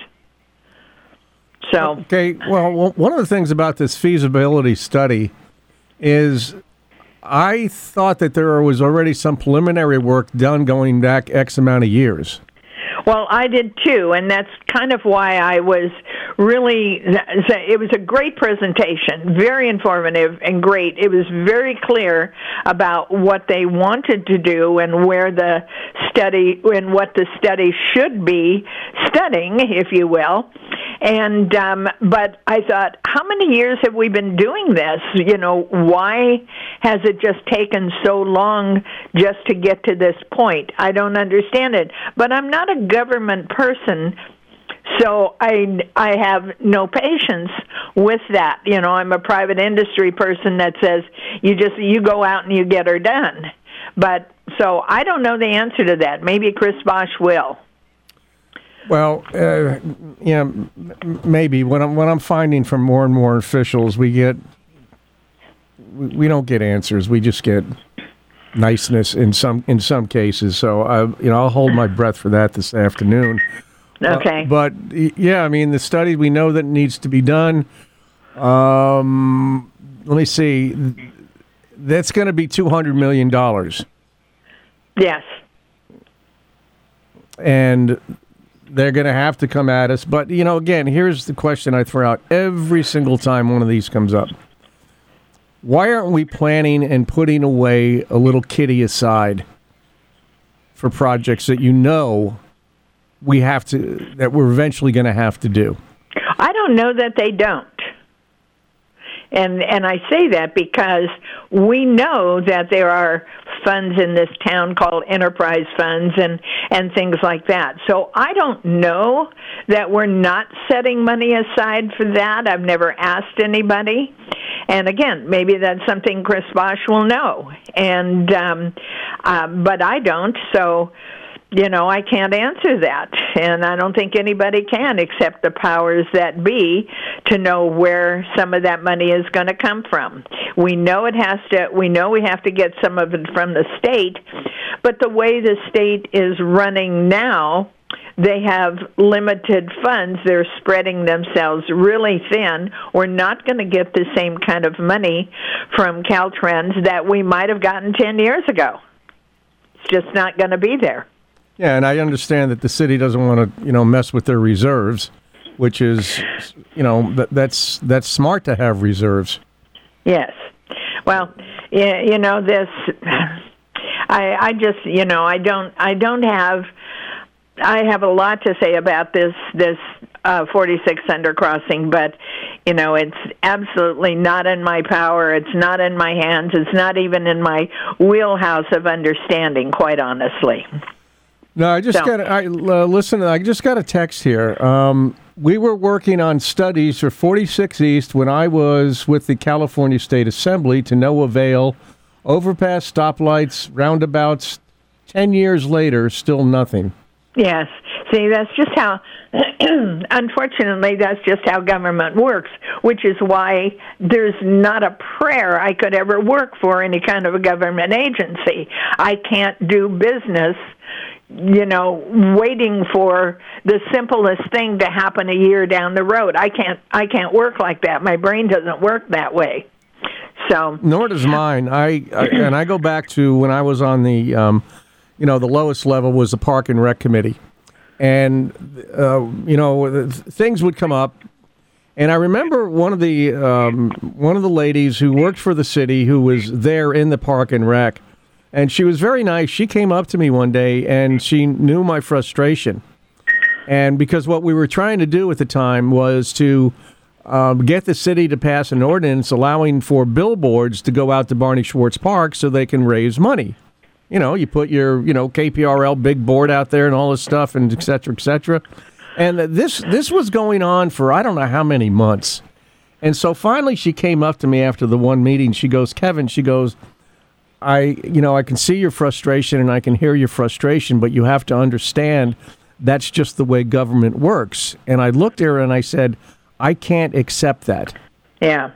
So okay, well, one of the things about this feasibility study is I thought that there was already some preliminary work done going back X amount of years. Well, I did too, and that's kind of why I was really, it was a great presentation, very informative and great. It was very clear about what they wanted to do and where the study, and what the study should be studying, if you will. And, um, but I thought, how many years have we been doing this? You know, why has it just taken so long just to get to this point? I don't understand it. But I'm not a government person, So I, I have no patience with that. You know, I'm a private industry person that says you just you go out and you get her done. But so I don't know the answer to that. Maybe Chris Bosch will. Well, uh, yeah, m- maybe. What I'm what I'm finding from more and more officials, we get we, we don't get answers. We just get niceness in some in some cases. So I, you know, I'll hold my breath for that this afternoon. Okay. Uh, but y- yeah, I mean, the study, we know that it needs to be done. Um, let me see. That's going to be two hundred million dollars. Yes. And they're going to have to come at us. But, you know, again, here's the question I throw out every single time one of these comes up. Why aren't we planning and putting away a little kitty aside for projects that you know we have to, that we're eventually going to have to do? I don't know that they don't. And and I say that because we know that there are funds in this town called enterprise funds and, and things like that. So I don't know that we're not setting money aside for that. I've never asked anybody. And again, maybe that's something Chris Bosch will know. And um, uh, but I don't, so you know, I can't answer that, and I don't think anybody can except the powers that be to know where some of that money is going to come from. We know it has to, we know we have to get some of it from the state, but the way the state is running now, they have limited funds. They're spreading themselves really thin. We're not going to get the same kind of money from Caltrans that we might have gotten ten years ago. It's just not going to be there. Yeah, and I understand that the city doesn't want to, you know, mess with their reserves, which is, you know, that, that's that's smart to have reserves. Yes. Well, yeah, you know, this, I I just, you know, I don't I don't have, I have a lot to say about this this uh, forty-six undercrossing, but you know, it's absolutely not in my power. It's not in my hands. It's not even in my wheelhouse of understanding, quite honestly. No, I just So- got. I uh, listen. I just got a text here. Um, we were working on studies for forty-six East when I was with the California State Assembly to no avail. Overpass, stoplights, roundabouts. Ten years later, still nothing. Yes. See, that's just how, unfortunately, that's just how government works, which is why there's not a prayer I could ever work for any kind of a government agency. I can't do business, you know, waiting for the simplest thing to happen a year down the road. I can't, I can't work like that. My brain doesn't work that way. So. Nor does mine. I, I and I go back to when I was on the, um, you know, the lowest level was the Park and Rec Committee. And, uh, you know, things would come up. And I remember one of the um, one of the ladies who worked for the city who was there in the Park and Rec. And she was very nice. She came up to me one day and she knew my frustration. And because what we were trying to do at the time was to um, get the city to pass an ordinance allowing for billboards to go out to Barney Schwartz Park so they can raise money. You know, you put your, you know, K P R L big board out there and all this stuff and et cetera, et cetera. And this, this was going on for I don't know how many months. And so finally she came up to me after the one meeting. She goes, Kevin, she goes, I, you know, I can see your frustration and I can hear your frustration, but you have to understand that's just the way government works. And I looked at her and I said, I can't accept that. Yeah.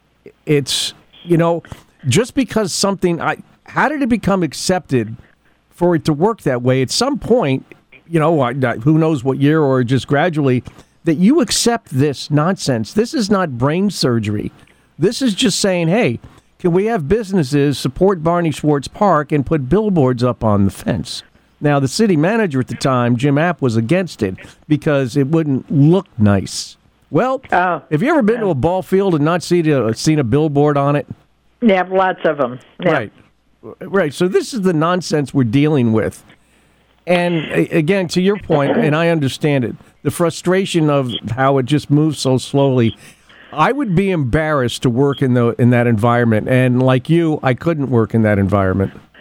It's, you know, just because something, I, how did it become accepted for it to work that way? At some point, you know, I, who knows what year or just gradually, that you accept this nonsense. This is not brain surgery. This is just saying, hey, can we have businesses support Barney Schwartz Park and put billboards up on the fence? Now, the city manager at the time, Jim App, was against it because it wouldn't look nice. Well, oh, have you ever been to a ball field and not seen a, seen a billboard on it? Yeah, lots of them. Yeah. Right. Right. So this is the nonsense we're dealing with. And a- again, to your point, and I understand it, the frustration of how it just moves so slowly. I would be embarrassed to work in the in that environment, and like you, I couldn't work in that environment.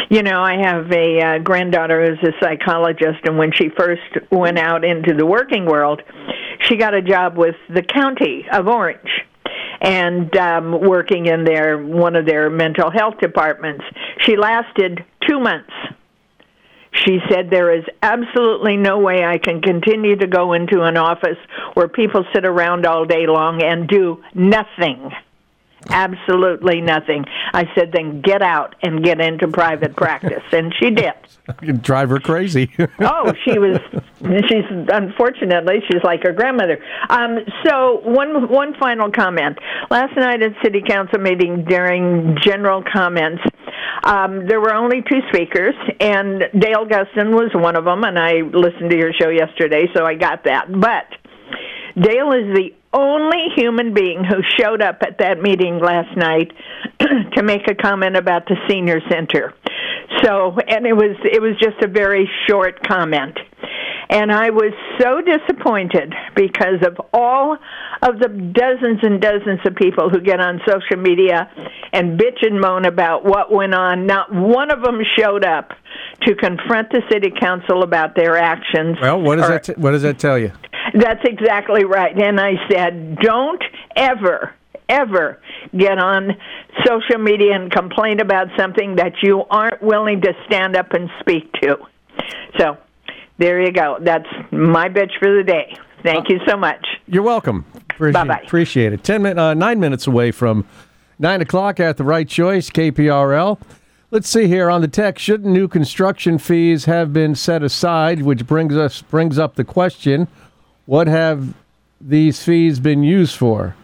You know, I have a uh, granddaughter who's a psychologist, and when she first went out into the working world, she got a job with the county of Orange and um, working in their one of their mental health departments. She lasted two months. She said, there is absolutely no way I can continue to go into an office where people sit around all day long and do nothing. Absolutely nothing. I said, then get out and get into private practice. And she did. You'd drive her crazy. Oh, she was, she's, unfortunately, she's like her grandmother. Um, so one one final comment. Last night at City Council meeting during general comments, um, there were only two speakers, and Dale Guston was one of them, and I listened to your show yesterday, so I got that. But Dale is the only human being who showed up at that meeting last night to make a comment about the senior center. So, and it was it was just a very short comment. And I was so disappointed because of all of the dozens and dozens of people who get on social media and bitch and moan about what went on. Not one of them showed up to confront the city council about their actions. Well, what does or, that t- what does that tell you? That's exactly right. And I said, don't ever, ever get on social media and complain about something that you aren't willing to stand up and speak to. So there you go. That's my bitch for the day. Thank uh, you so much. You're welcome. Appreciate, Bye-bye. Appreciate it. Ten min- uh, nine minutes away from nine o'clock at the Right Choice, K P R L. Let's see here on the text. Shouldn't new construction fees have been set aside? Which brings us brings up the question: what have these fees been used for?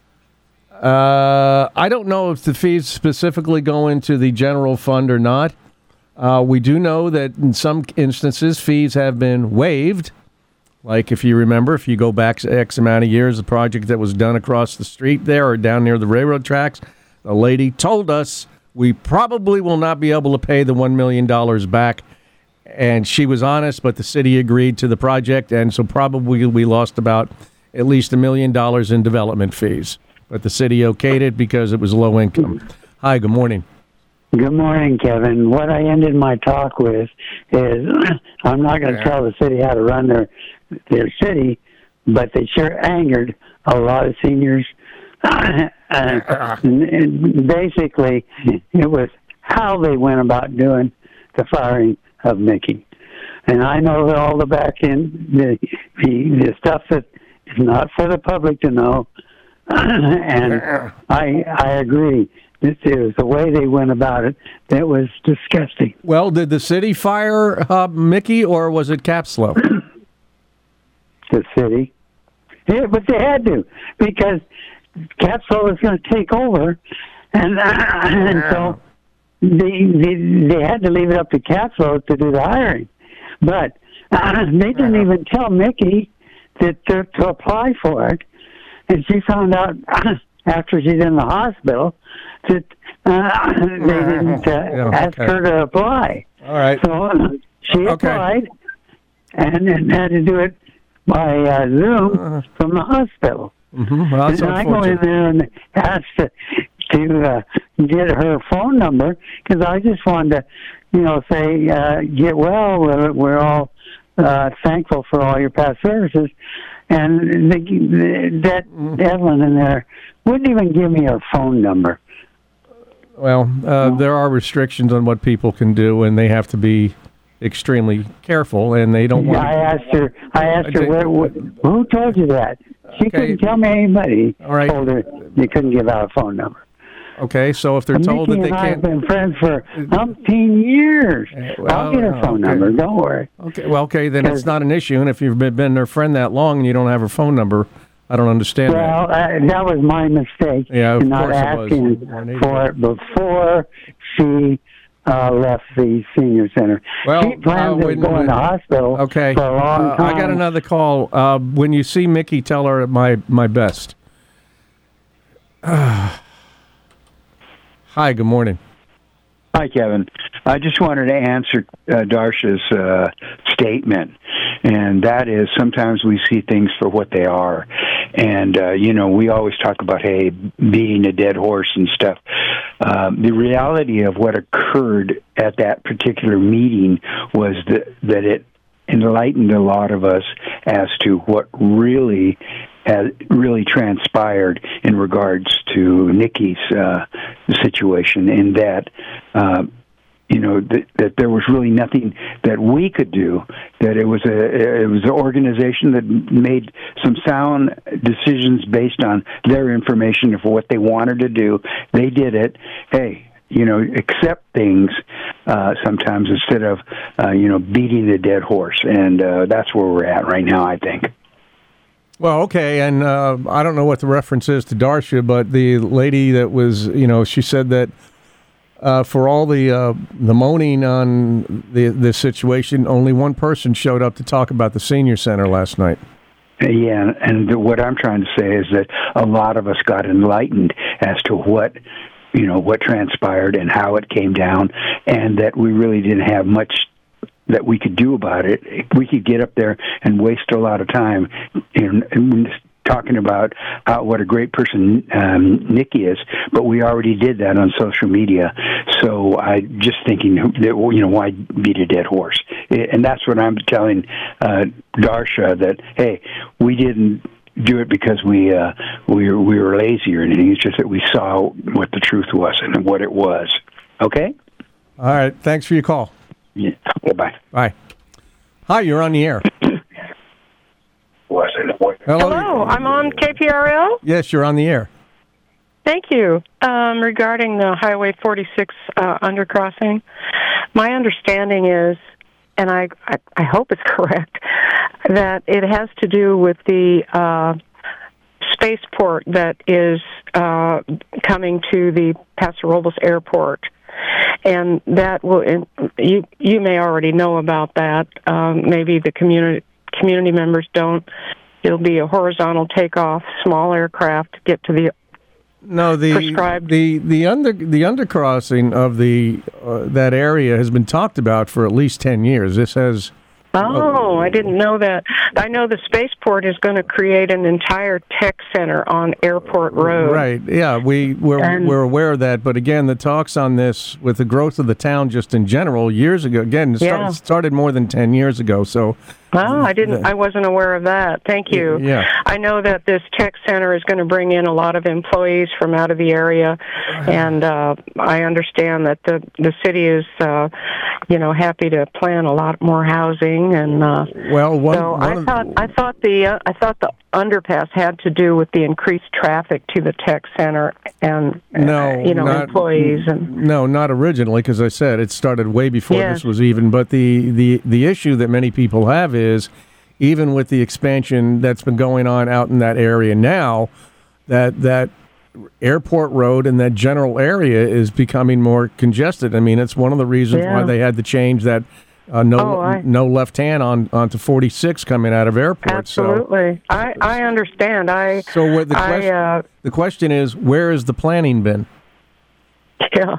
Uh, I don't know if the fees specifically go into the general fund or not. Uh, we do know that in some instances, fees have been waived. Like if you remember, if you go back X amount of years, the project that was done across the street there or down near the railroad tracks, the lady told us we probably will not be able to pay the one million dollars back. And she was honest, but the city agreed to the project, and so probably we lost about at least a million dollars in development fees. But the city okayed it because it was low income. Hi, good morning. Good morning, Kevin. What I ended my talk with is I'm not going to tell the city how to run their their city, but they sure angered a lot of seniors. and, and basically, it was how they went about doing the firing of Mickey. And I know that all the back end, the, the, the stuff that is not for the public to know, and I I agree. This is the way they went about it. That was disgusting. Well, did the city fire uh, Mickey, or was it Capslow? The city. Yeah, but they had to, because Capslow was going to take over, and, uh, and so they, they they had to leave it up to Capslow to do the hiring. But uh, they didn't even tell Mickey that to, to apply for it, and she found out after she's in the hospital that uh, they didn't uh, Yeah, ask okay. her to apply. All right. So uh, she Okay. applied and, and had to do it by uh, Zoom from the hospital. Mm-hmm. Well, that's and I go in unfortunate. there and ask to, to uh, get her phone number, because I just wanted to, you know, say, uh, get well. We're, we're all uh, thankful for all your past services. And the, the, that Evelyn in there wouldn't even give me her phone number. Well, uh, there are restrictions on what people can do, and they have to be extremely careful, and they don't want I asked her, I asked her, where, where, who told you that? She Okay. couldn't tell me anybody. All right. Told her you couldn't give out a phone number. Okay, so if they're And told Mickey that they and I have can't... been friends for umpteen years. well, I'll get her phone okay. number. Don't worry. Okay, well, okay, then it's not an issue, and if you've been, been their friend that long and you don't have her phone number, I don't understand Well, that. uh, that was my mistake. Yeah, of in not course it was. asking for it before she uh, left the senior center. Well, she planned uh, on wait a going to minute. the hospital Okay, for a long uh, time. I got another call. Uh, when you see Mickey, tell her my, my best. Hi, good morning. Hi, Kevin. I just wanted to answer uh, Darsha's uh, statement, and that is sometimes we see things for what they are. And, uh, you know, we always talk about, hey, beating a dead horse and stuff. um, the reality of what occurred at that particular meeting was that, that it enlightened a lot of us as to what really had really transpired in regards to Nikki's uh, situation, in that uh, you know that, that there was really nothing that we could do. That it was a it was an organization that made some sound decisions based on their information of what they wanted to do. They did it. Hey. You know, accept things uh, sometimes instead of, uh, you know, beating the dead horse. And uh, that's where we're at right now, I think. Well, okay, and uh, I don't know what the reference is to Darcia, but the lady that was, you know, she said that uh, for all the uh, the moaning on the this situation, only one person showed up to talk about the senior center last night. Yeah, and what I'm trying to say is that a lot of us got enlightened as to what, you know, what transpired and how it came down, and that we really didn't have much that we could do about it. We could get up there and waste a lot of time in, in talking about uh, what a great person um, Nikki is, but we already did that on social media. So I just thinking that, you know, why beat a dead horse? And that's what I'm telling uh, Darcia, that, hey, we didn't do it because we uh, we were, we were lazy or anything. It's just that we saw what the truth was and what it was. Okay? All right. Thanks for your call. Yeah. Okay, bye. Bye. Hi, you're on the air. Hello. Hello, I'm on K P R L. Yes, you're on the air. Thank you. Um, regarding the Highway forty-six uh, undercrossing, my understanding is, and I, I, I hope it's correct, that it has to do with the uh, spaceport that is uh, coming to the Paso Robles Airport. And that will, you you may already know about that. Um, maybe the community community members don't. It'll be a horizontal takeoff, small aircraft to get to the no the prescribed. the the under the undercrossing of the uh, that area has been talked about for at least ten years. This has. Oh, I didn't know that. I know the spaceport is going to create an entire tech center on Airport Road. Right. Yeah, we we're And- we're aware of that. But again, the talks on this with the growth of the town just in general years ago. Again, it Yeah. started, started more than ten years ago. So. Oh, I didn't. I wasn't aware of that. Thank you. Yeah. I know that this tech center is going to bring in a lot of employees from out of the area, and uh, I understand that the the city is, uh, you know, happy to plan a lot more housing. And uh, well, one, so one I of- thought I thought the uh, I thought the underpass had to do with the increased traffic to the tech center and No, uh, you know not, employees and. No, not originally, because I said it started way before Yes. this was even. But the, the, the issue that many people have is, even with the expansion that's been going on out in that area now, that that airport road and that general area is becoming more congested. I mean, it's one of the reasons Yeah. why they had to change that uh, no Oh, I- no left hand on onto forty-six coming out of airport. So, Absolutely, I I understand. I so what the I, question uh, the question is, where has the planning been? Yeah.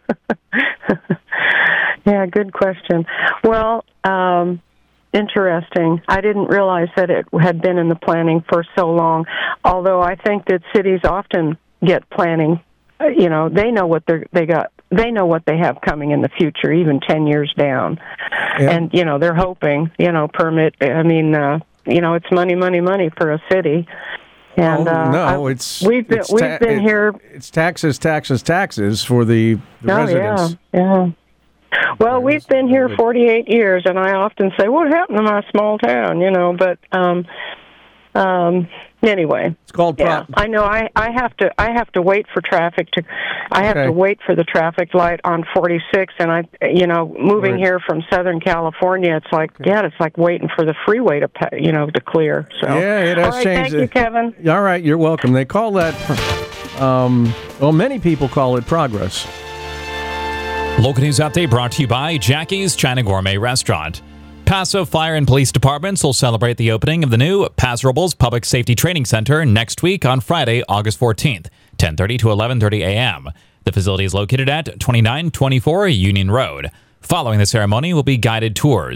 Yeah, good question. Well, um, interesting. I didn't realize that it had been in the planning for so long, although I think that cities often get planning. Uh, You know, they know what they're, they got. They know what they have coming in the future, even ten years down. Yeah. And, you know, they're hoping, you know, permit, I mean, uh, you know, it's money, money, money for a city. And Oh, uh, no, I- it's we've been, it's we've ta- been it- here. It's taxes, taxes, taxes for the, the Oh, residents. yeah, yeah. Well, we've been here forty-eight years, and I often say, "What happened to my small town?" You know, but um, um, anyway, it's called. Yeah, I know. I, I have to. I have to wait for traffic to. I have Okay. to wait for the traffic light on forty-six, and I, you know, moving Right. here from Southern California, it's like, yeah, it's like waiting for the freeway to, pa- you know, to clear. So Yeah, it has All right, changed. Thank you, Kevin. All right, you're welcome. They call that, um, well, many people call it progress. Local news update brought to you by Jackie's China Gourmet Restaurant. Paso Fire and Police Departments will celebrate the opening of the new Paso Robles Public Safety Training Center next week on Friday, August fourteenth, ten thirty to eleven thirty a.m. The facility is located at twenty-nine twenty-four Union Road. Following the ceremony will be guided tours.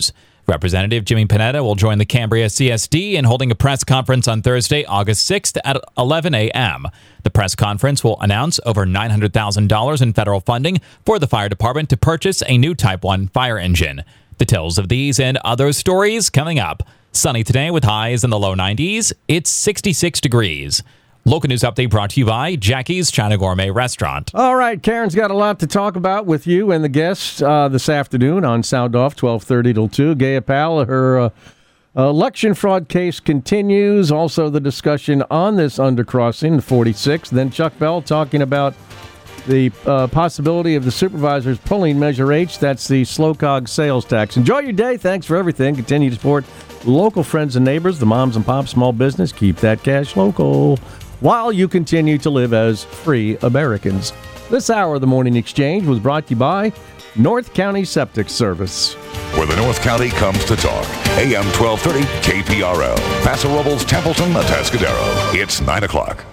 Representative Jimmy Panetta will join the Cambria C S D in holding a press conference on Thursday, August sixth at eleven a.m. The press conference will announce over nine hundred thousand dollars in federal funding for the fire department to purchase a new Type one fire engine. Details of these and other stories coming up. Sunny today with highs in the low nineties. It's sixty-six degrees. Local news update brought to you by Jackie's China Gourmet Restaurant. All right, Karen's got a lot to talk about with you and the guests uh, this afternoon on Sound Off, twelve thirty till two. Gaya Powell, her uh, election fraud case continues. Also, the discussion on this undercrossing, the forty-six. Then Chuck Bell talking about the uh, possibility of the supervisors pulling Measure H. That's the slow cog sales tax. Enjoy your day. Thanks for everything. Continue to support local friends and neighbors, the moms and pops small business. Keep that cash local while you continue to live as free Americans. This hour of the Morning Exchange was brought to you by North County Septic Service. Where the North County comes to talk. A M twelve thirty K P R L. Paso Robles, Templeton, Atascadero. It's nine o'clock.